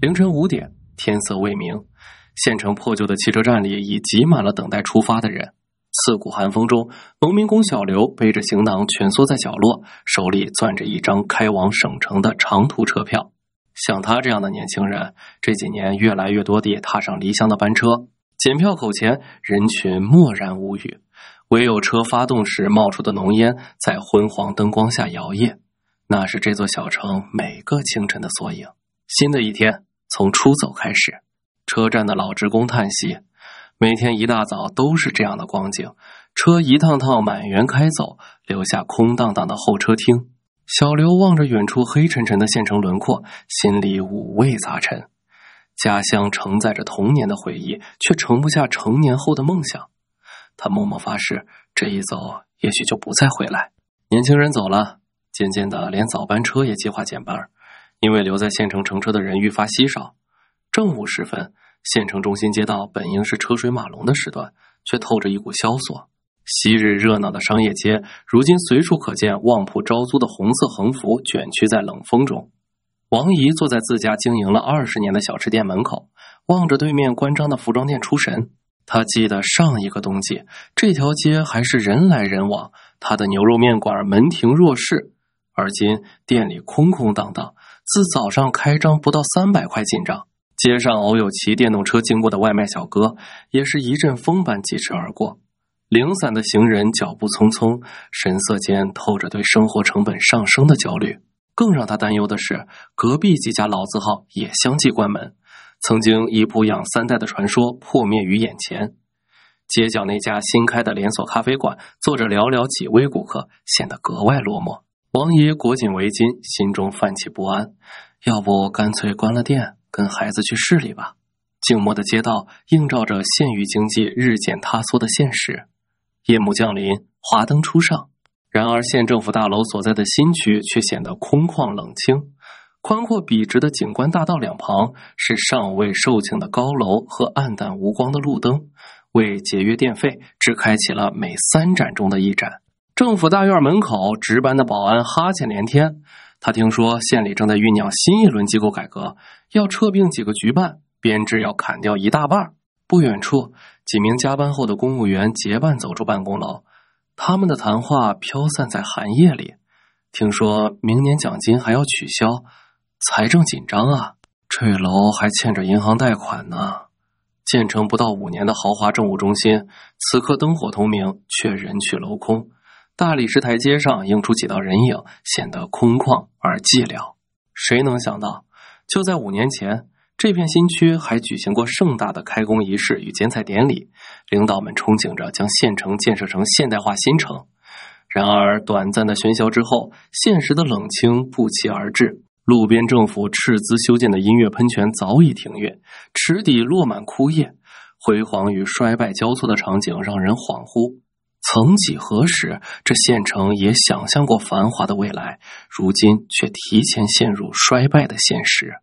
凌晨5点，天色未明，县城破旧的汽车站里已挤满了等待出发的人。刺骨寒风中，农民工小刘背着行囊蜷缩在角落，手里攥着一张开往省城的长途车票。像他这样的年轻人，这几年越来越多地踏上离乡的班车。检票口前，人群默然无语，唯有车发动时冒出的浓烟在昏黄灯光下摇曳，那是这座小城每个清晨的缩影。新的一天从出走开始。车站的老职工叹息，每天一大早都是这样的光景，车一趟趟满员开走，留下空荡荡的候车厅。小刘望着远处黑沉沉的县城轮廓，心里五味杂陈。家乡承载着童年的回忆，却盛不下成年后的梦想。他默默发誓，这一走也许就不再回来。年轻人走了，渐渐的连早班车也计划减班，因为留在县城乘车的人愈发稀少。正午时分，县城中心街道本应是车水马龙的时段，却透着一股萧索。昔日热闹的商业街，如今随处可见旺铺招租的红色横幅卷曲在冷风中。王姨坐在自家经营了20年的小吃店门口，望着对面关张的服装店出神。她记得上一个冬季，这条街还是人来人往，她的牛肉面馆门庭若市，而今店里空空荡荡，自早上开张不到300块进账。街上偶有骑电动车经过的外卖小哥，也是一阵风般疾驰而过。零散的行人脚步匆匆，神色间透着对生活成本上升的焦虑。更让他担忧的是，隔壁几家老字号也相继关门，曾经一铺养3代的传说破灭于眼前。街角那家新开的连锁咖啡馆坐着寥寥几位顾客，显得格外落寞。王爷裹紧围巾，心中泛起不安，要不干脆关了店，跟孩子去市里吧。静默的街道映照着县域经济日渐塌缩的现实。夜幕降临，华灯初上，然而县政府大楼所在的新区却显得空旷冷清。宽阔笔直的景观大道两旁是尚未售罄的高楼和暗淡无光的路灯，为节约电费只开启了每3盏中的1盏。政府大院门口值班的保安哈欠连天，他听说县里正在酝酿新一轮机构改革，要撤并几个局办，编制要砍掉一大半。不远处，几名加班后的公务员结伴走出办公楼，他们的谈话飘散在寒夜里。听说明年奖金还要取消，财政紧张啊，坠楼还欠着银行贷款呢。建成不到5年的豪华政务中心，此刻灯火通明，却人去楼空。大理石台阶上映出几道人影，显得空旷而寂寥。谁能想到，就在5年前，这片新区还举行过盛大的开工仪式与剪彩典礼，领导们憧憬着将县城建设成现代化新城。然而短暂的喧嚣之后，现实的冷清不期而至。路边政府斥资修建的音乐喷泉早已停运，池底落满枯叶，辉煌与衰败交错的场景让人恍惚。曾几何时，这县城也想象过繁华的未来，如今却提前陷入衰败的现实。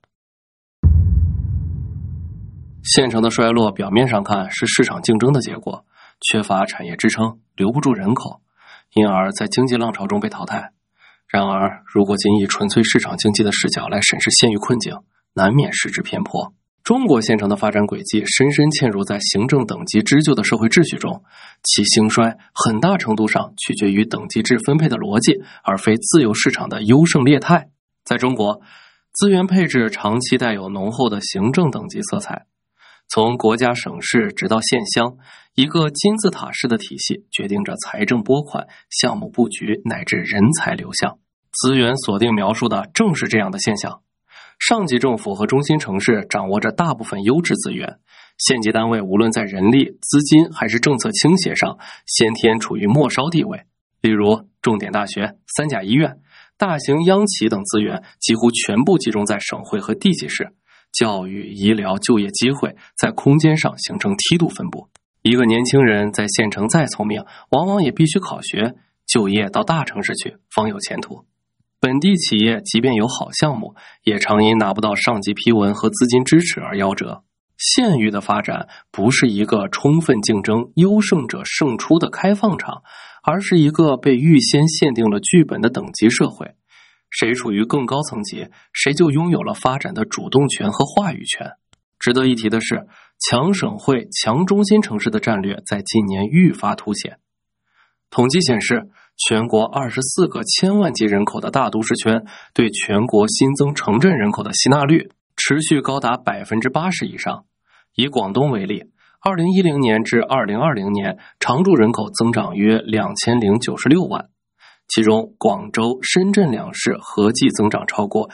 县城的衰落表面上看是市场竞争的结果，缺乏产业支撑，留不住人口，因而在经济浪潮中被淘汰。然而，如果仅以纯粹市场经济的视角来审视县域困境，难免失之偏颇。中国县城的发展轨迹深深嵌入在行政等级织就的社会秩序中，其兴衰很大程度上取决于等级制分配的逻辑，而非自由市场的优胜劣汰。在中国，资源配置长期带有浓厚的行政等级色彩。从国家省市直到县乡，一个金字塔式的体系决定着财政拨款、项目布局乃至人才流向。资源锁定描述的正是这样的现象。上级政府和中心城市掌握着大部分优质资源，县级单位无论在人力、资金还是政策倾斜上，先天处于末梢地位。例如重点大学、3甲医院、大型央企等资源几乎全部集中在省会和地级市，教育、医疗、就业机会在空间上形成梯度分布。一个年轻人在县城再聪明，往往也必须考学、就业到大城市去，方有前途。本地企业即便有好项目，也常因拿不到上级批文和资金支持而夭折。县域的发展不是一个充分竞争、优胜者胜出的开放场，而是一个被预先限定了剧本的等级社会。 谁处于更高层级，谁就拥有了发展的主动权和话语权。值得一提的是，强省会、强中心城市的战略在近年愈发凸显。统计显示，全国24个千万级人口的大都市圈对全国新增城镇人口的吸纳率持续高达 80% 以上。以广东为例，2010年至2020年常住人口增长约2096万，其中广州、深圳两市合计增长超过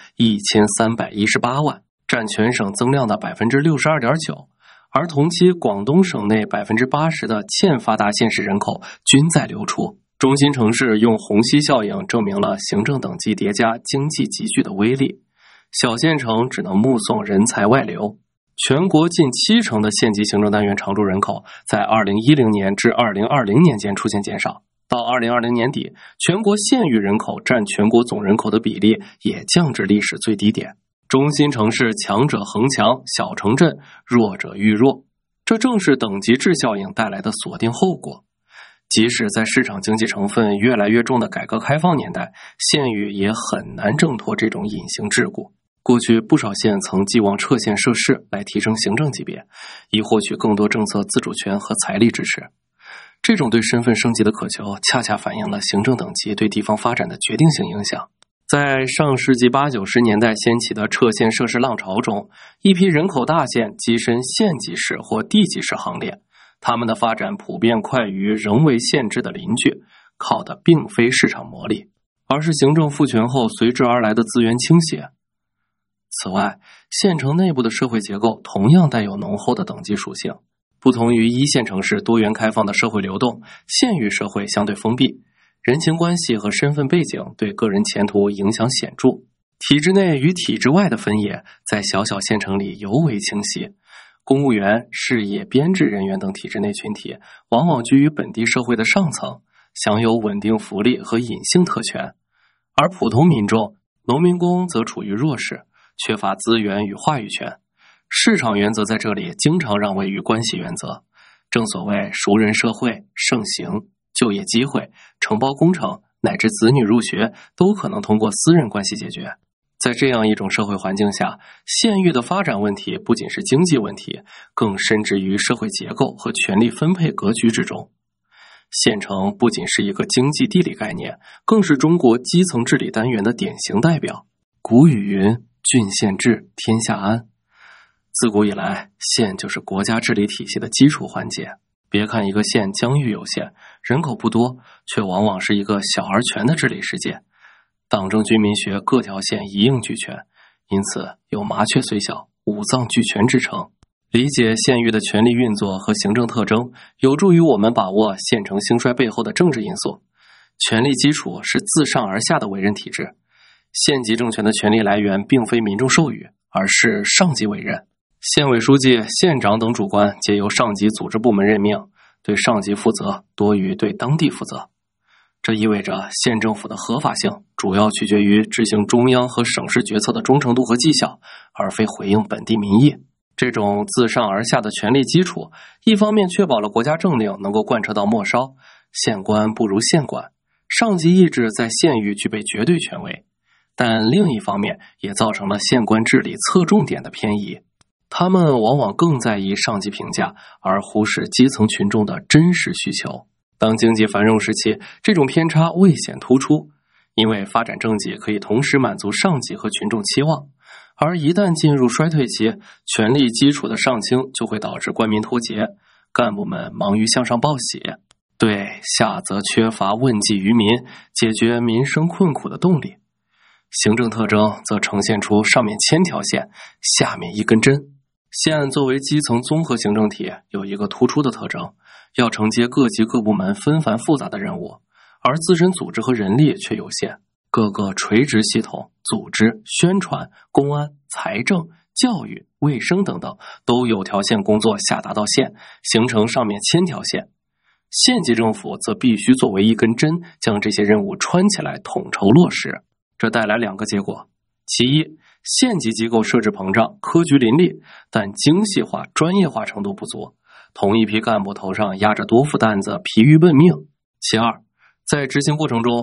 1318万，占全省增量的 62.9%， 而同期广东省内 80% 的欠发达县市人口均在流出。中心城市用虹吸效应证明了行政等级叠加经济集聚的威力，小县城只能目送人才外流。全国近70%的县级行政单元常住人口在2010年至2020年间出现减少，到2020年底，全国县域人口占全国总人口的比例也降至历史最低点。中心城市强者恒强，小城镇弱者愈弱，这正是等级制效应带来的锁定后果。即使在市场经济成分越来越重的改革开放年代，县域也很难挣脱这种隐形桎梏。过去不少县曾寄望撤县设市来提升行政级别，以获取更多政策自主权和财力支持。这种对身份升级的渴求，恰恰反映了行政等级对地方发展的决定性影响。在上世纪80、90年代掀起的撤县设市浪潮中，一批人口大县跻身县级市或地级市行列，他们的发展普遍快于仍为县制的邻居，靠的并非市场魔力，而是行政赋权后随之而来的资源倾斜。此外，县城内部的社会结构同样带有浓厚的等级属性。不同于一线城市多元开放的社会流动，县域社会相对封闭，人情关系和身份背景对个人前途影响显著。体制内与体制外的分野在小小县城里尤为清晰。公务员、事业编制人员等体制内群体往往居于本地社会的上层，享有稳定福利和隐性特权，而普通民众、农民工则处于弱势，缺乏资源与话语权。市场原则在这里经常让位于关系原则。正所谓熟人社会盛行，就业机会、承包工程乃至子女入学都可能通过私人关系解决。在这样一种社会环境下，县域的发展问题不仅是经济问题，更深植于社会结构和权力分配格局之中。县城不仅是一个经济地理概念，更是中国基层治理单元的典型代表。古语云：郡县治，天下安。自古以来，县就是国家治理体系的基础环节。别看一个县疆域有限，人口不多，却往往是一个小而全的治理世界。党政军民学各条线一应俱全，因此有麻雀虽小，五脏俱全之称。理解县域的权力运作和行政特征，有助于我们把握县城兴衰背后的政治因素。权力基础是自上而下的委任体制，县级政权的权力来源并非民众授予，而是上级委任。县委书记、县长等主官皆由上级组织部门任命，对上级负责多于对当地负责。这意味着县政府的合法性主要取决于执行中央和省市决策的忠诚度和绩效，而非回应本地民意。这种自上而下的权力基础，一方面确保了国家政令能够贯彻到末梢，县官不如县管，上级意志在县域具备绝对权威，但另一方面也造成了县官治理侧重点的偏移。他们往往更在意上级评价，而忽视基层群众的真实需求。当经济繁荣时期，这种偏差未显突出，因为发展政绩可以同时满足上级和群众期望。而一旦进入衰退期，权力基础的上倾就会导致官民脱节，干部们忙于向上报喜，对下则缺乏问计于民、解决民生困苦的动力。行政特征则呈现出上面千条线，下面一根针。县作为基层综合行政体，有一个突出的特征，要承接各级各部门纷繁复杂的任务，而自身组织和人力却有限。各个垂直系统、组织、宣传、公安、财政、教育、卫生等等，都有条线工作下达到县，形成上面千条线。县级政府则必须作为一根针，将这些任务穿起来，统筹落实。这带来两个结果：其一，县级机构设置膨胀，科局林立，但精细化、专业化程度不足，同一批干部头上压着多副担子，疲于奔命。其二，在执行过程中，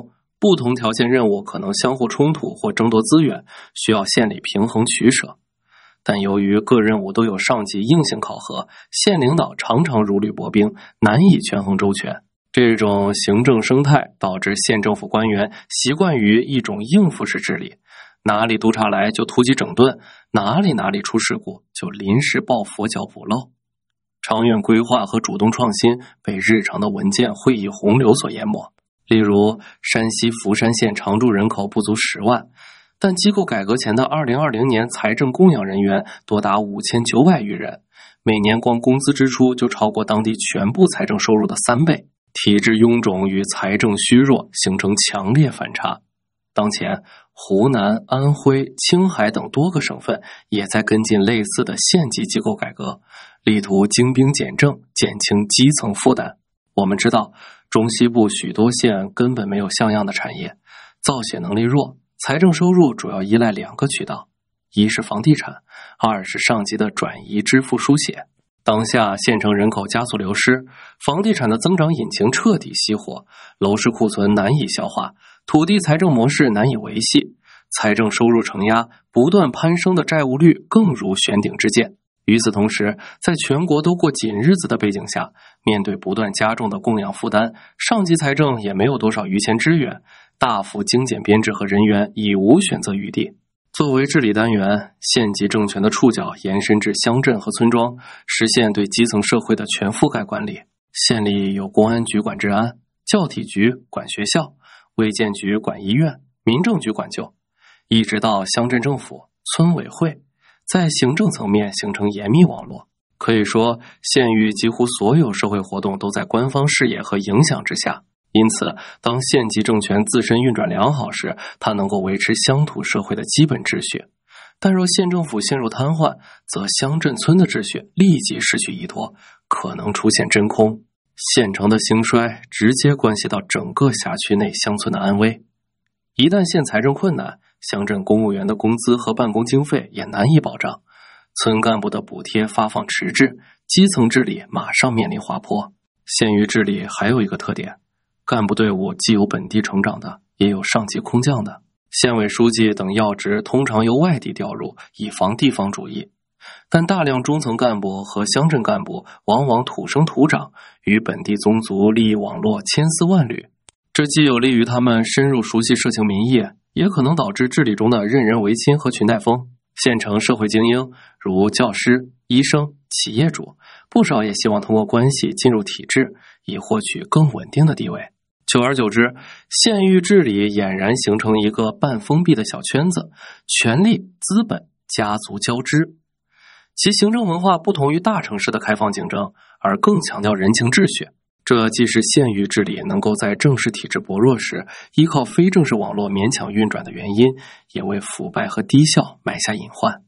不同条件任务可能相互冲突或争夺资源，需要县里平衡取舍。但由于各任务都有上级硬性考核，县领导常常如履薄冰，难以权衡周全。这种行政生态导致县政府官员习惯于一种应付式治理，哪里督察来就突击整顿，哪里出事故就临时抱佛脚补漏。长远规划和主动创新被日常的文件会议洪流所淹没。例如，山西福山县常住人口不足10万，但机构改革前的2020年财政供养人员多达5900余人，每年光工资支出就超过当地全部财政收入的3倍。体制臃肿与财政虚弱形成强烈反差。当前，湖南、安徽、青海等多个省份也在跟进类似的县级机构改革，力图精兵简政，减轻基层负担。我们知道，中西部许多县根本没有像样的产业，造血能力弱，财政收入主要依赖2个渠道，一是房地产，二是上级的转移支付输血。当下县城人口加速流失，房地产的增长引擎彻底熄火，楼市库存难以消化，土地财政模式难以维系，财政收入承压，不断攀升的债务率更如悬顶之剑。与此同时，在全国都过紧日子的背景下，面对不断加重的供养负担，上级财政也没有多少余钱支援，大幅精简编制和人员已无选择余地。作为治理单元，县级政权的触角延伸至乡镇和村庄，实现对基层社会的全覆盖管理。县里有公安局管治安，教体局管学校，卫健局管医院，民政局管救，一直到乡镇政府、村委会，在行政层面形成严密网络。可以说，县域几乎所有社会活动都在官方视野和影响之下。因此，当县级政权自身运转良好时，它能够维持乡土社会的基本秩序；但若县政府陷入瘫痪，则乡镇村的秩序立即失去依托，可能出现真空。县城的兴衰直接关系到整个辖区内乡村的安危。一旦县财政困难，乡镇公务员的工资和办公经费也难以保障，村干部的补贴发放迟滞，基层治理马上面临滑坡。县域治理还有一个特点，干部队伍既有本地成长的，也有上级空降的。县委书记等要职通常由外地调入，以防地方主义。但大量中层干部和乡镇干部往往土生土长，与本地宗族利益网络千丝万缕，这既有利于他们深入熟悉社情民意，也可能导致治理中的任人唯亲和裙带风。县城社会精英如教师、医生、企业主，不少也希望通过关系进入体制，以获取更稳定的地位。久而久之，县域治理俨然形成一个半封闭的小圈子，权力、资本、家族交织。其行政文化不同于大城市的开放竞争，而更强调人情秩序。这既是县域治理能够在正式体制薄弱时依靠非正式网络勉强运转的原因，也为腐败和低效埋下隐患。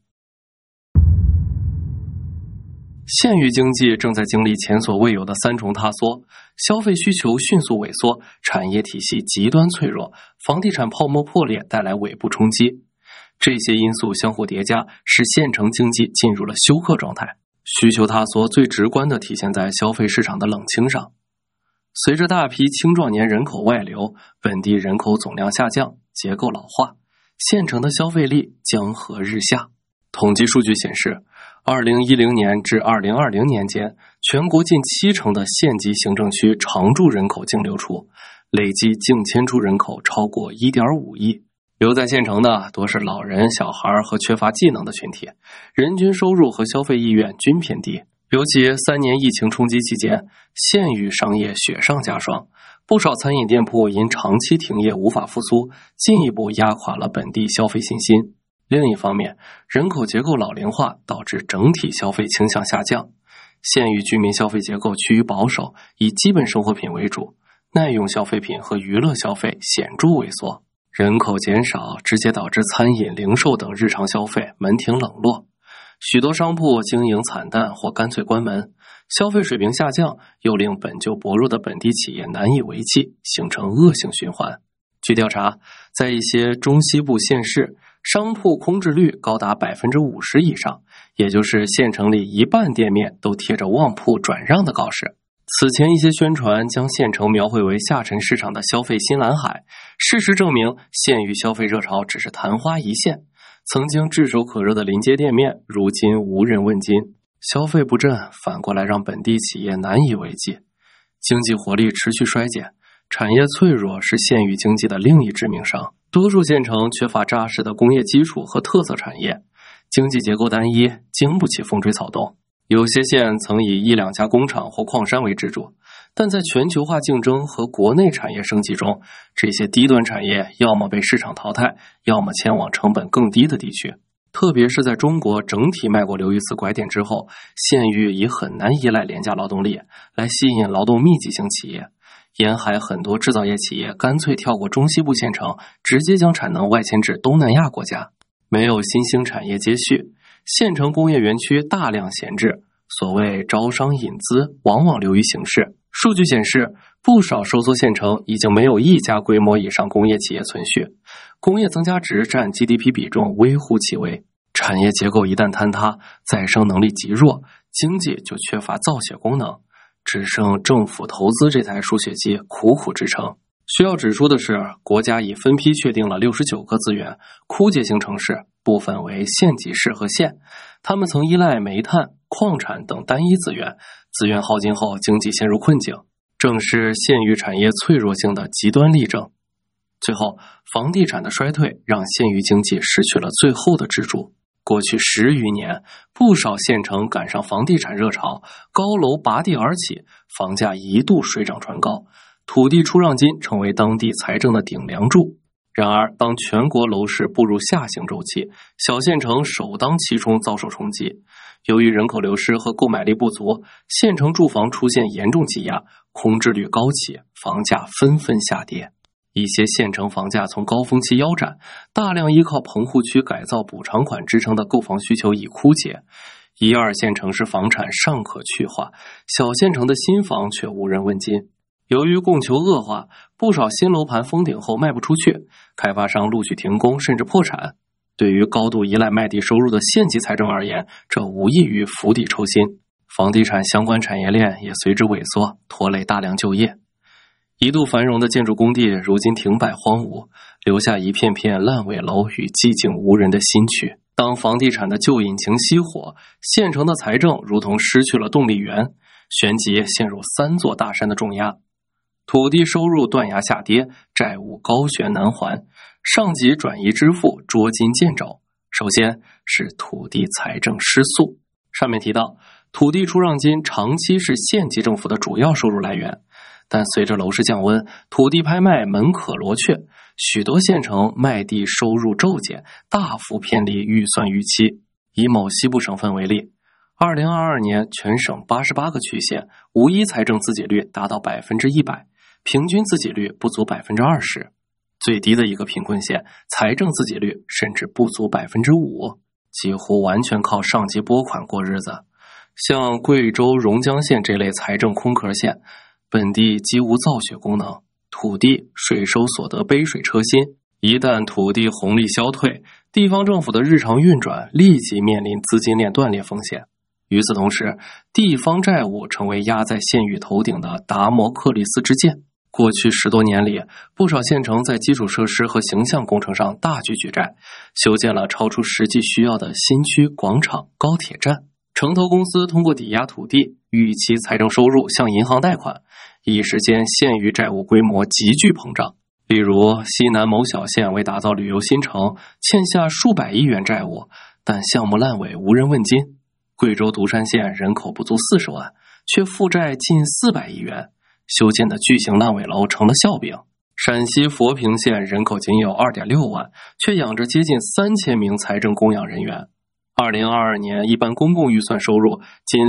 县域经济正在经历前所未有的3重塌缩，消费需求迅速萎缩，产业体系极端脆弱，房地产泡沫破裂带来尾部冲击。这些因素相互叠加，使县城经济进入了休克状态。需求塌缩最直观地体现在消费市场的冷清上。随着大批青壮年人口外流，本地人口总量下降，结构老化，县城的消费力江河日下。统计数据显示，2010年至2020年间，全国近70%的县级行政区常住人口净流出，累计净迁出人口超过 1.5 亿。留在县城的多是老人、小孩和缺乏技能的群体，人均收入和消费意愿均偏低。尤其3年疫情冲击期间，县域商业雪上加霜，不少餐饮店铺因长期停业无法复苏，进一步压垮了本地消费信心。另一方面，人口结构老龄化导致整体消费倾向下降，县域居民消费结构趋于保守，以基本生活品为主，耐用消费品和娱乐消费显著萎缩。人口减少直接导致餐饮、零售等日常消费门庭冷落，许多商铺经营惨淡或干脆关门，消费水平下降，又令本就薄弱的本地企业难以为继，形成恶性循环。据调查，在一些中西部县市，商铺空置率高达 50% 以上，也就是县城里一半店面都贴着旺铺转让的告示。 此前一些宣传将县城描绘为下沉市场的消费新蓝海，事实证明县域消费热潮只是昙花一现。曾经炙手可热的临街店面，如今无人问津，消费不振，反过来让本地企业难以为继，经济活力持续衰减，产业脆弱是县域经济的另一致命伤。多数县城缺乏扎实的工业基础和特色产业，经济结构单一，经不起风吹草动。有些县曾以1、2家工厂或矿山为支柱，但在全球化竞争和国内产业升级中，这些低端产业要么被市场淘汰，要么迁往成本更低的地区。特别是在中国整体迈过刘易斯拐点之后，县域已很难依赖廉价劳动力来吸引劳动密集型企业。沿海很多制造业企业干脆跳过中西部县城，直接将产能外迁至东南亚国家。没有新兴产业接续，县城工业园区大量闲置，所谓招商引资往往流于形式。数据显示，不少收缩县城已经没有1家规模以上工业企业存续，工业增加值占 GDP 比重微乎其微。产业结构一旦坍塌，再生能力极弱，经济就缺乏造血功能，只剩政府投资这台数学机苦苦支撑。需要指出的是，国家已分批确定了69个资源枯竭型城市，部分为县级市和县，他们曾依赖煤炭、矿产等单一资源，资源耗尽后经济陷入困境，正是县域产业脆弱性的极端例证。最后，房地产的衰退让县域经济失去了最后的支柱。过去10余年，不少县城赶上房地产热潮，高楼拔地而起，房价一度水涨船高，土地出让金成为当地财政的顶梁柱。然而，当全国楼市步入下行周期，小县城首当其冲遭受冲击。由于人口流失和购买力不足，县城住房出现严重挤压，空置率高企，房价纷纷下跌。一些县城房价从高峰期腰斩，大量依靠棚户区改造补偿款支撑的购房需求已枯竭。1、2线城市房产尚可去化，小县城的新房却无人问津。由于供求恶化，不少新楼盘封顶后卖不出去，开发商陆续停工甚至破产。对于高度依赖卖地收入的县级财政而言，这无异于釜底抽薪。房地产相关产业链也随之萎缩，拖累大量就业。一度繁荣的建筑工地如今停摆荒芜，留下一片片烂尾楼与寂静无人的新区。当房地产的旧引擎熄火，县城的财政如同失去了动力源，旋即陷入3座大山的重压。土地收入断崖下跌，债务高悬难还，上级转移支付捉襟见肘。首先是土地财政失速。上面提到，土地出让金长期是县级政府的主要收入来源，但随着楼市降温，土地拍卖门可罗雀，许多县城卖地收入骤减，大幅偏离预算预期。以某西部省份为例，2022年全省88个区县无一财政自给率达到100%，平均自给率不足20%，最低的一个贫困县财政自给率甚至不足5%，几乎完全靠上级拨款过日子。像贵州榕江县这类财政空壳县，本地几无造血功能，土地税收所得杯水车薪，一旦土地红利消退，地方政府的日常运转立即面临资金链断裂风险。与此同时，地方债务成为压在县域头顶的达摩克利斯之剑。过去10多年里，不少县城在基础设施和形象工程上大举举债，修建了超出实际需要的新区、广场、高铁站。城投公司通过抵押土地，预期财政收入向银行贷款，一时间县域债务规模急剧膨胀。例如，西南某小县为打造旅游新城，欠下数百亿元债务，但项目烂尾无人问津。贵州独山县人口不足40万，却负债近400亿元，修建的巨型烂尾楼成了笑柄。陕西佛平县人口仅有 2.6 万，却养着接近3000名财政供养人员。2022年一般公共预算收入仅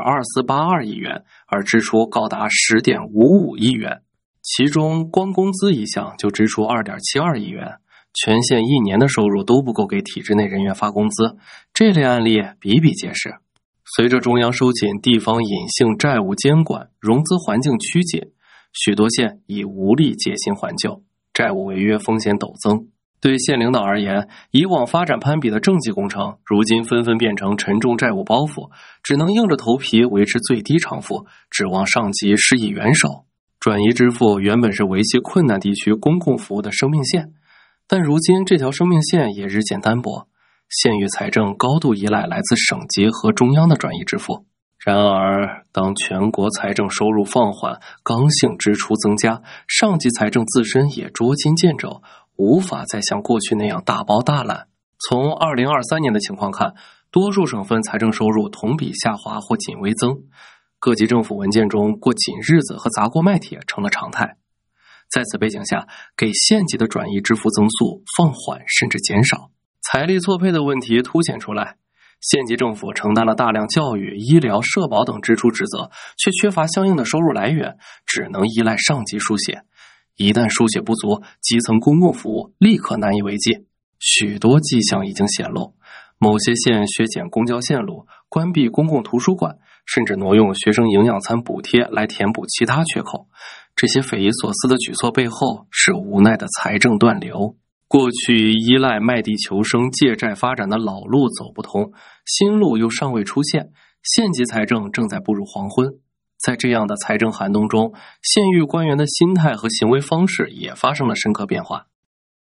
0.2482 亿元，而支出高达 10.55 亿元，其中光工资一项就支出 2.72 亿元，全县一年的收入都不够给体制内人员发工资。这类案例比比皆是。随着中央收紧地方隐性债务监管，融资环境趋紧，许多县已无力借新还旧，债务违约风险陡增。 对县领导而言，以往发展攀比的政绩工程，如今纷纷变成沉重债务包袱，只能硬着头皮维持最低偿付，指望上级施以援手。转移支付原本是维系困难地区公共服务的生命线，但如今这条生命线也日渐单薄，县域财政高度依赖来自省级和中央的转移支付。然而，当全国财政收入放缓，刚性支出增加，上级财政自身也捉襟见肘，无法再像过去那样大包大揽。从2023年的情况看，多数省份财政收入同比下滑或仅微增，各级政府文件中过紧日子和砸锅卖铁成了常态。在此背景下，给县级的转移支付增速放缓甚至减少，财力错配的问题凸显出来。县级政府承担了大量教育、医疗、社保等支出职责，却缺乏相应的收入来源，只能依赖上级输血。一旦输血不足，基层公共服务立刻难以为继。许多迹象已经显露，某些县削减公交线路，关闭公共图书馆，甚至挪用学生营养餐补贴来填补其他缺口。这些匪夷所思的举措背后，是无奈的财政断流。过去依赖卖地求生、借债发展的老路走不通，新路又尚未出现，县级财政正在步入黄昏。在这样的财政寒冬中，县域官员的心态和行为方式也发生了深刻变化。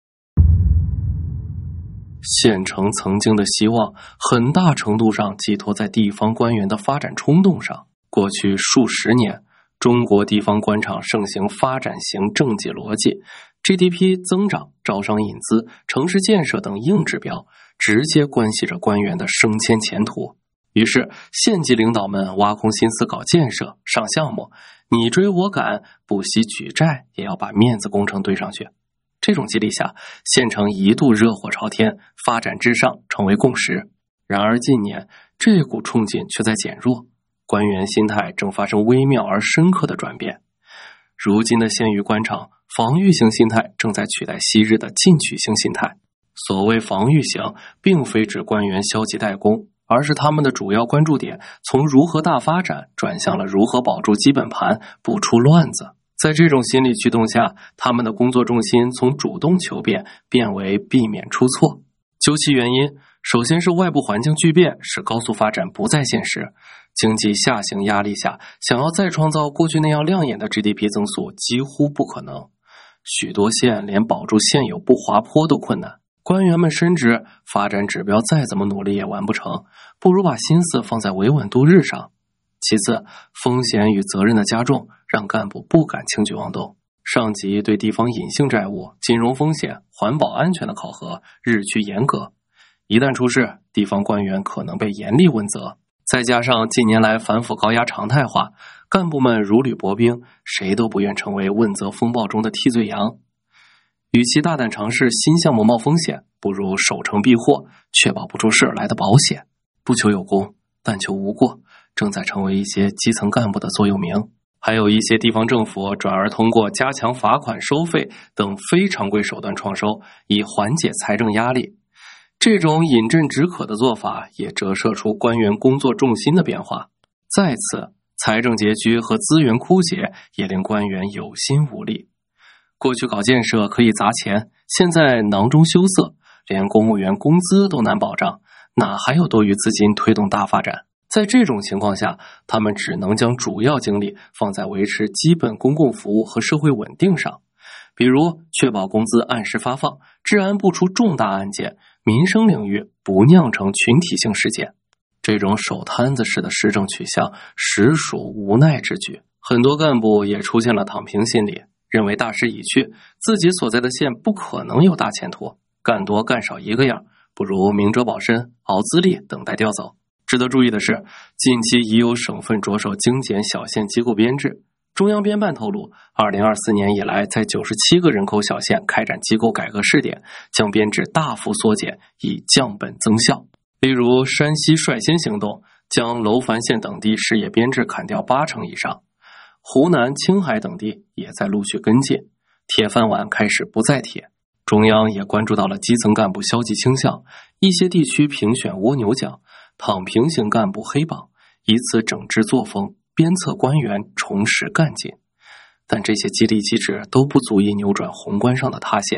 县城曾经的希望，很大程度上寄托在地方官员的发展冲动上。过去数十年，中国地方官场盛行发展型政绩逻辑， GDP 增长、招商引资、城市建设等硬指标，直接关系着官员的升迁前途。于是，县级领导们挖空心思搞建设、上项目，你追我赶，不惜举债，也要把面子工程堆上去。这种激励下，县城一度热火朝天，发展至上成为共识。然而近年，这股冲劲却在减弱，官员心态正发生微妙而深刻的转变。如今的县域官场，防御型心态正在取代昔日的进取型心态。所谓防御型，并非指官员消极怠工，而是他们的主要关注点从如何大发展转向了如何保住基本盘，不出乱子。在这种心理驱动下，他们的工作重心从主动求变变为避免出错。究其原因，首先是外部环境巨变，使高速发展不再现实。经济下行压力下，想要再创造过去那样亮眼的 GDP 增速几乎不可能。许多县连保住现有不滑坡都困难。官员们深知，发展指标再怎么努力也完不成，不如把心思放在维稳度日上。其次，风险与责任的加重，让干部不敢轻举妄动。上级对地方隐性债务、金融风险、环保安全的考核日趋严格，一旦出事，地方官员可能被严厉问责。再加上近年来反腐高压常态化，干部们如履薄冰，谁都不愿成为问责风暴中的替罪羊。与其大胆尝试新项目冒风险，不如守成避祸，确保不出事来的保险。不求有功，但求无过，正在成为一些基层干部的座右铭。还有一些地方政府转而通过加强罚款收费等非常规手段创收，以缓解财政压力。这种饮鸩止渴的做法也折射出官员工作重心的变化。再次，财政拮据和资源枯竭也令官员有心无力。过去搞建设可以砸钱，现在囊中羞涩，连公务员工资都难保障，哪还有多余资金推动大发展？在这种情况下，他们只能将主要精力放在维持基本公共服务和社会稳定上，比如确保工资按时发放，治安不出重大案件，民生领域不酿成群体性事件。这种手摊子式的施政取向实属无奈之举。很多干部也出现了躺平心理，认为大势已去，自己所在的县不可能有大前途，干多干少一个样，不如明哲保身，熬资历，等待调走。值得注意的是，近期已有省份着手精简小县机构编制。中央编办透露，2024年以来，在97个人口小县开展机构改革试点，将编制大幅缩减，以降本增效。例如，山西率先行动，将楼烦县等地事业编制砍掉80%以上，湖南、青海等地也在陆续跟进，铁饭碗开始不再铁。中央也关注到了基层干部消极倾向，一些地区评选蜗牛奖、躺平型干部黑榜，以此整治作风，鞭策官员重拾干劲。但这些激励机制都不足以扭转宏观上的塌陷。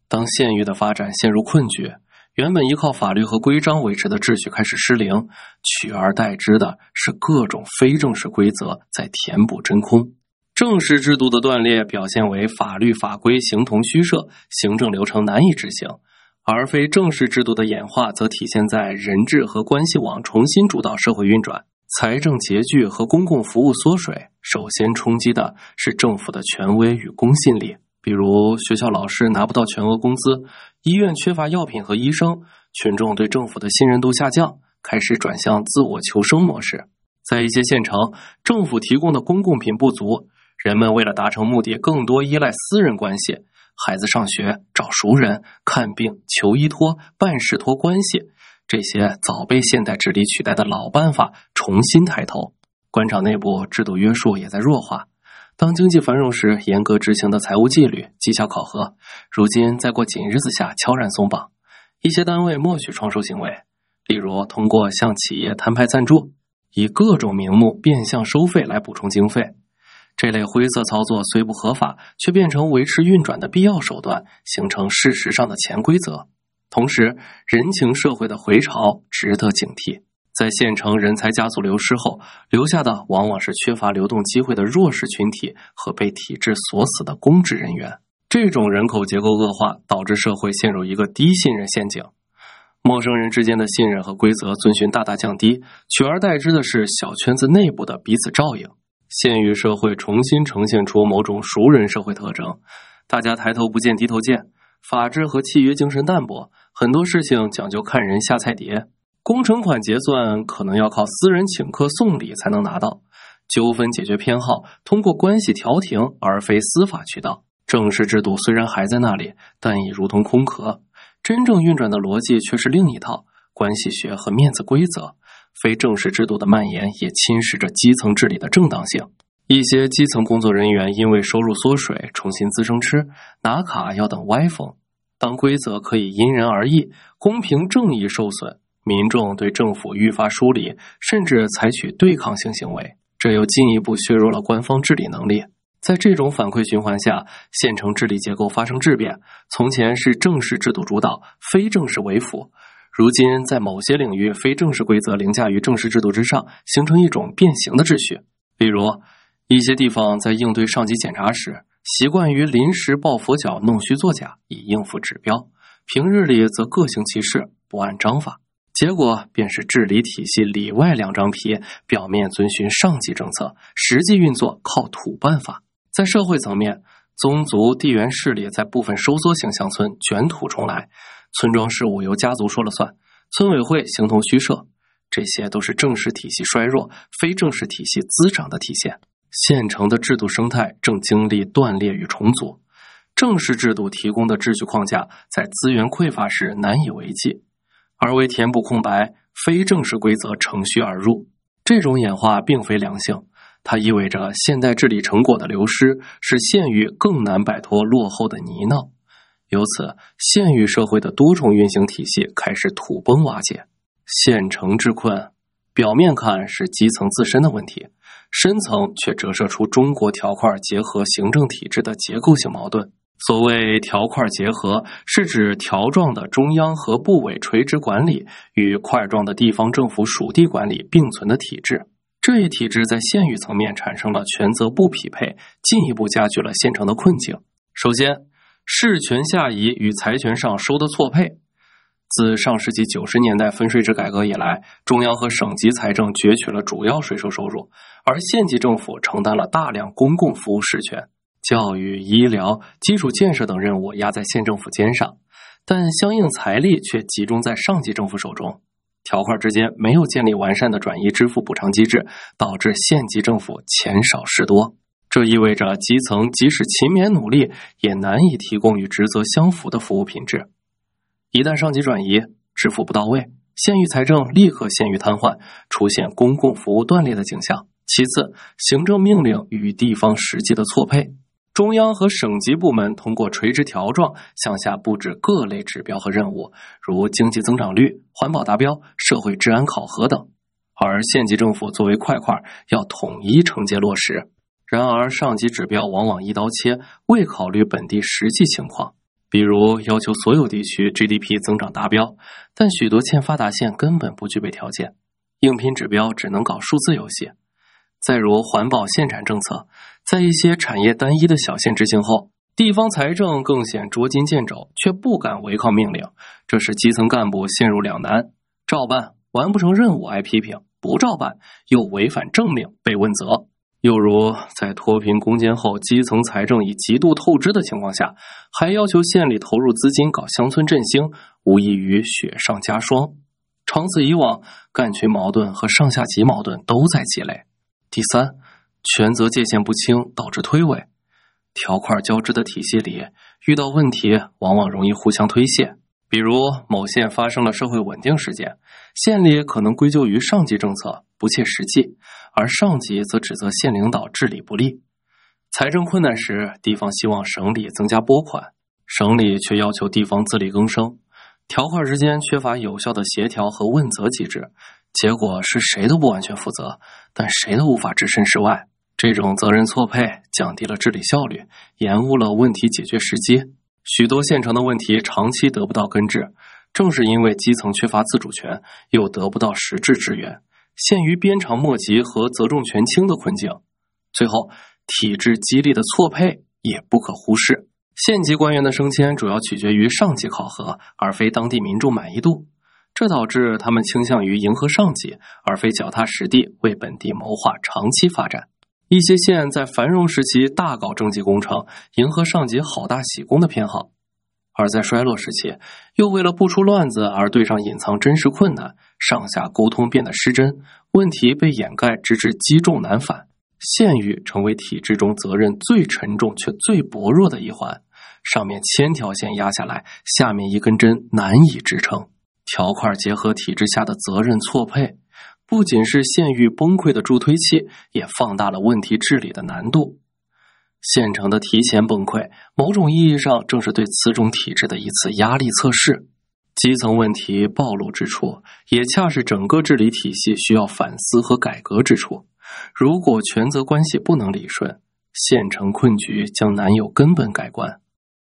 当县域的发展陷入困局，原本依靠法律和规章维持的秩序开始失灵，取而代之的是各种非正式规则在填补真空。正式制度的断裂表现为法律法规形同虚设，行政流程难以执行，而非正式制度的演化则体现在人治和关系网重新主导社会运转。财政拮据和公共服务缩水，首先冲击的是政府的权威与公信力。比如学校老师拿不到全额工资，医院缺乏药品和医生，群众对政府的信任度下降，开始转向自我求生模式。在一些县城，政府提供的公共品不足，人们为了达成目的更多依赖私人关系，孩子上学找熟人，看病求医托，办事托关系，这些早被现代治理取代的老办法重新抬头。官场内部制度约束也在弱化，当经济繁荣时严格执行的财务纪律、绩效考核，如今在过紧日子下悄然松绑。一些单位默许创收行为，例如通过向企业摊派赞助，以各种名目变相收费来补充经费。这类灰色操作虽不合法，却变成维持运转的必要手段，形成事实上的潜规则。同时，人情社会的回潮值得警惕。在县城人才加速流失后，留下的往往是缺乏流动机会的弱势群体和被体制锁死的公职人员。这种人口结构恶化，导致社会陷入一个低信任陷阱。陌生人之间的信任和规则遵循大大降低，取而代之的是小圈子内部的彼此照应。县域社会重新呈现出某种熟人社会特征，大家抬头不见低头见，法治和契约精神淡薄，很多事情讲究看人下菜碟。工程款结算可能要靠私人请客送礼才能拿到，纠纷解决偏好通过关系调停而非司法渠道。正式制度虽然还在那里，但已如同空壳，真正运转的逻辑却是另一套关系学和面子规则。非正式制度的蔓延也侵蚀着基层治理的正当性。一些基层工作人员因为收入缩水，重新自生吃，拿卡要等歪风。当规则可以因人而异，公平正义受损，民众对政府愈发疏离，甚至采取对抗性行为，这又进一步削弱了官方治理能力。在这种反馈循环下，县城治理结构发生质变，从前是正式制度主导，非正式为辅，如今在某些领域非正式规则凌驾于正式制度之上，形成一种变形的秩序。比如一些地方在应对上级检查时，习惯于临时抱佛脚弄虚作假以应付指标，平日里则各行其事，不按章法，结果便是治理体系里外两张皮，表面遵循上级政策，实际运作靠土办法。在社会层面，宗族地缘势力在部分收缩型乡村卷土重来，村庄事务由家族说了算，村委会形同虚设，这些都是正式体系衰弱、非正式体系滋长的体现。县城的制度生态正经历断裂与重组，正式制度提供的秩序框架在资源匮乏时难以为继，而为填补空白，非正式规则乘虚而入。这种演化并非良性，它意味着现代治理成果的流失，使县域更难摆脱落后的泥淖。由此，县域社会的多重运行体系开始土崩瓦解。县城治困，表面看是基层自身的问题，深层却折射出中国条块结合行政体制的结构性矛盾。所谓条块结合，是指条状的中央和部委垂直管理与块状的地方政府属地管理并存的体制。这一体制在县域层面产生了权责不匹配，进一步加剧了县城的困境。首先，事权下移与财权上收的错配。自上世纪90年代分税制改革以来，中央和省级财政攫取了主要税收收入，而县级政府承担了大量公共服务事权，教育、医疗、基础建设等任务压在县政府肩上，但相应财力却集中在上级政府手中。条块之间没有建立完善的转移支付补偿机制，导致县级政府钱少事多。这意味着基层即使勤勉努力，也难以提供与职责相符的服务品质。一旦上级转移，支付不到位，县域财政立刻陷于瘫痪，出现公共服务断裂的景象。其次，行政命令与地方实际的错配。中央和省级部门通过垂直条状向下布置各类指标和任务，如经济增长率、环保达标、社会治安考核等，而县级政府作为块块，要统一承接落实。然而上级指标往往一刀切，未考虑本地实际情况。 比如要求所有地区 GDP 增长达标，但许多欠发达县根本不具备条件，应聘指标只能搞数字游戏。再如环保限产政策，在一些产业单一的小县执行后，地方财政更显捉襟见肘，却不敢违抗命令，这使基层干部陷入两难，照办完不成任务挨批评，不照办又违反政令被问责。又如在脱贫攻坚后，基层财政已极度透支的情况下，还要求县里投入资金搞乡村振兴，无异于雪上加霜。长此以往，干群矛盾和上下级矛盾都在积累。第三，权责界限不清，导致推诿。条块交织的体系里，遇到问题往往容易互相推卸。比如某县发生了社会稳定事件，县里可能归咎于上级政策不切实际，而上级则指责县领导治理不力。财政困难时，地方希望省里增加拨款，省里却要求地方自力更生，条块之间缺乏有效的协调和问责机制，结果是谁都不完全负责，但谁都无法置身事外。这种责任错配降低了治理效率，延误了问题解决时机。许多县城的问题长期得不到根治，正是因为基层缺乏自主权，又得不到实质支援，陷于鞭长莫及和责重权轻的困境。最后，体制激励的错配也不可忽视。县级官员的升迁主要取决于上级考核，而非当地民众满意度，这导致他们倾向于迎合上级，而非脚踏实地为本地谋划长期发展。一些县在繁荣时期大搞政绩工程，迎合上级好大喜功的偏好，而在衰落时期又为了不出乱子而对上隐藏真实困难，上下沟通变得失真，问题被掩盖，直至积重难返。县域成为体制中责任最沉重却最薄弱的一环，上面千条线压下来，下面一根针难以支撑。条块结合体制下的责任错配，不仅是县域崩溃的助推器，也放大了问题治理的难度。县城的提前崩溃，某种意义上正是对此种体制的一次压力测试。基层问题暴露之处，也恰是整个治理体系需要反思和改革之处。如果权责关系不能理顺，县城困局将难有根本改观。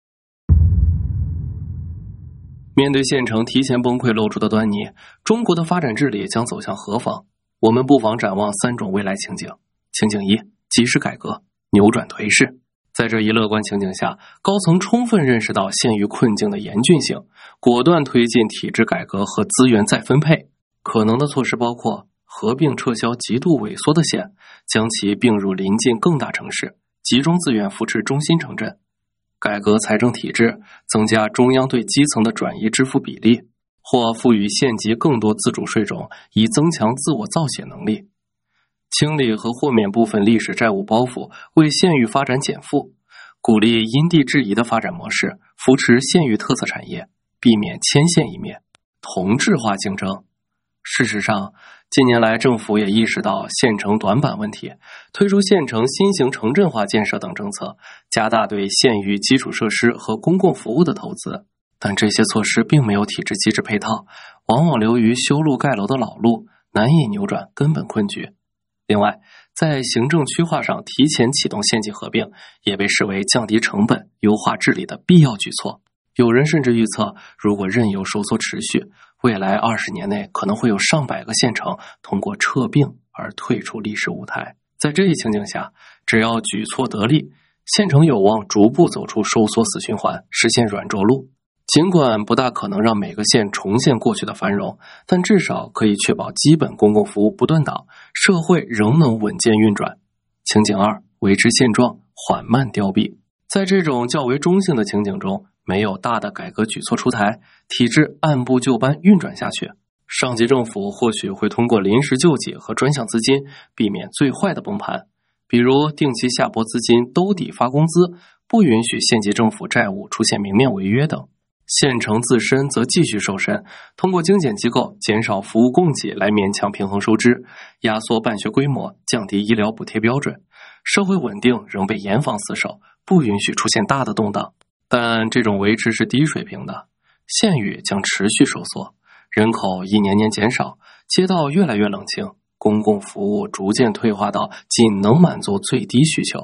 面对县城提前崩溃露出的端倪，中国的发展治理将走向何方？我们不妨展望三种未来情景。情景一，及时改革，扭转颓势。在这一乐观情景下，高层充分认识到县域困境的严峻性，果断推进体制改革和资源再分配。可能的措施包括合并撤销极度萎缩的县，将其并入邻近更大城市，集中资源扶持中心城镇；改革财政体制，增加中央对基层的转移支付比例，或赋予县级更多自主税种，以增强自我造血能力；清理和豁免部分历史债务包袱，为县域发展减负；鼓励因地制宜的发展模式，扶持县域特色产业，避免千县一面，同质化竞争。事实上，近年来政府也意识到县城短板问题，推出县城新型城镇化建设等政策，加大对县域基础设施和公共服务的投资。但这些措施并没有体制机制配套，往往流于修路盖楼的老路，难以扭转根本困局。另外，在行政区划上提前启动县级合并，也被视为降低成本、优化治理的必要举措。有人甚至预测，如果任由收缩持续，未来20年内可能会有上百个县城通过撤并而退出历史舞台。在这一情景下，只要举措得力，县城有望逐步走出收缩死循环，实现软着陆。尽管不大可能让每个县重现过去的繁荣，但至少可以确保基本公共服务不断档，社会仍能稳健运转。情景二，维持现状，缓慢凋敝。在这种较为中性的情景中，没有大的改革举措出台，体制按部就班运转下去。上级政府或许会通过临时救济和专项资金，避免最坏的崩盘，比如定期下拨资金兜底发工资，不允许县级政府债务出现明面违约等。县城自身则继续瘦身，通过精简机构减少服务供给来勉强平衡收支，压缩办学规模，降低医疗补贴标准。社会稳定仍被严防死守，不允许出现大的动荡。但这种维持是低水平的，县域将持续收缩，人口一年年减少，街道越来越冷清，公共服务逐渐退化到仅能满足最低需求。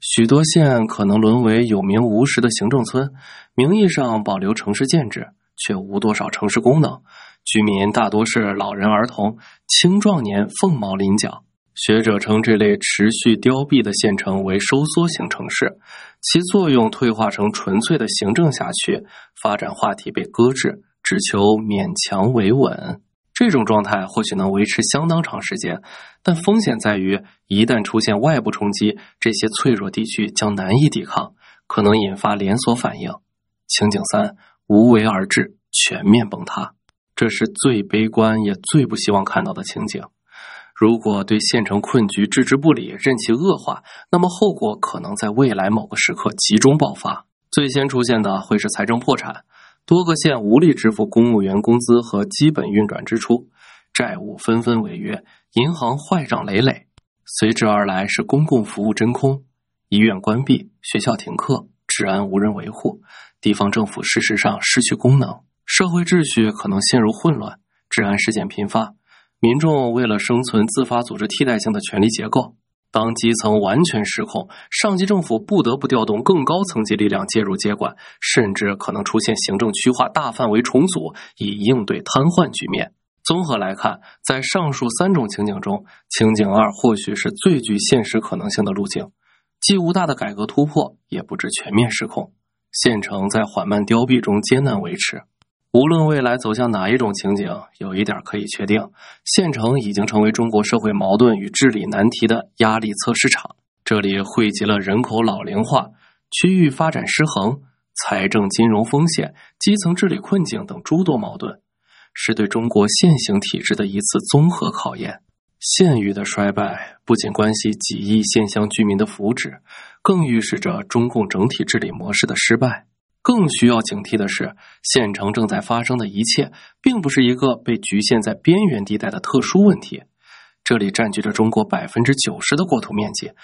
许多县可能沦为有名无实的行政村，名义上保留城市建制，却无多少城市功能。居民大多是老人儿童，青壮年凤毛麟角。学者称这类持续凋敝的县城为收缩型城市，其作用退化成纯粹的行政辖区，发展话题被搁置，只求勉强维稳。这种状态或许能维持相当长时间，但风险在于一旦出现外部冲击，这些脆弱地区将难以抵抗，可能引发连锁反应。情景3，无为而治，全面崩塌。这是最悲观也最不希望看到的情景。如果对县城困局置之不理，任其恶化，那么后果可能在未来某个时刻集中爆发。最先出现的会是财政破产，多个县无力支付公务员工资和基本运转支出，债务纷纷违约，银行坏账累累。随之而来是公共服务真空，医院关闭，学校停课，治安无人维护，地方政府事实上失去功能，社会秩序可能陷入混乱，治安事件频发。民众为了生存自发组织替代性的权力结构，当基层完全失控，上级政府不得不调动更高层级力量介入接管，甚至可能出现行政区划大范围重组，以应对瘫痪局面。综合来看，在上述3种情景中，情景2或许是最具现实可能性的路径，既无大的改革突破，也不致全面失控，县城在缓慢凋敝中艰难维持。无论未来走向哪一种情景，有一点可以确定，县城已经成为中国社会矛盾与治理难题的压力测试场。这里汇集了人口老龄化、区域发展失衡、财政金融风险、基层治理困境等诸多矛盾，是对中国现行体制的一次综合考验。县域的衰败不仅关系几亿县乡居民的福祉，更预示着中共整体治理模式的失败。更需要警惕的是，县城正在发生的一切并不是一个被局限在边缘地带的特殊问题，这里占据着中国 90% 的国土面积，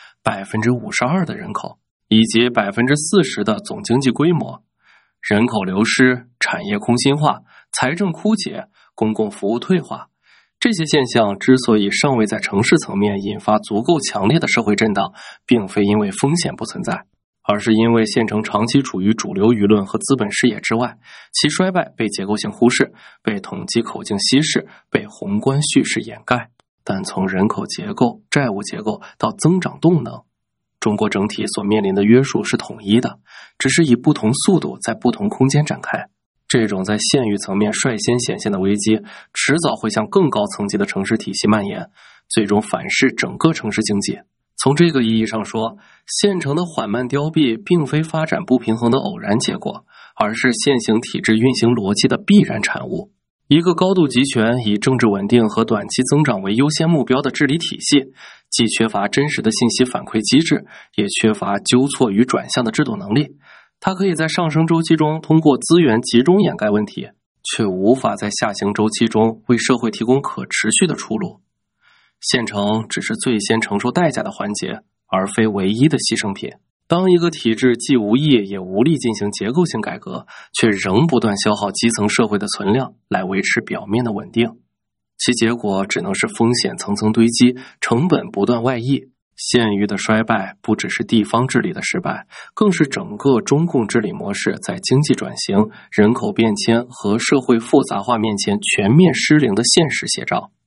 52% 的人口，以及 40% 的总经济规模。人口流失、产业空心化、财政枯竭、公共服务退化，这些现象之所以尚未在城市层面引发足够强烈的社会震荡，并非因为风险不存在，而是因为县城长期处于主流舆论和资本视野之外，其衰败被结构性忽视，被统计口径稀释，被宏观叙事掩盖。但从人口结构、债务结构到增长动能，中国整体所面临的约束是统一的，只是以不同速度在不同空间展开。这种在县域层面率先显现的危机，迟早会向更高层级的城市体系蔓延，最终反噬整个城市经济。从这个意义上说，县城的缓慢凋敝并非发展不平衡的偶然结果，而是现行体制运行逻辑的必然产物。一个高度集权、以政治稳定和短期增长为优先目标的治理体系，既缺乏真实的信息反馈机制，也缺乏纠错与转向的制度能力。它可以在上升周期中通过资源集中掩盖问题，却无法在下行周期中为社会提供可持续的出路。县城只是最先承受代价的环节，而非唯一的牺牲品。当一个体制既无意也无力进行结构性改革，却仍不断消耗基层社会的存量来维持表面的稳定，其结果只能是风险层层堆积，成本不断外溢。县域的衰败不只是地方治理的失败，更是整个中共治理模式在经济转型、人口变迁和社会复杂化面前全面失灵的现实写照。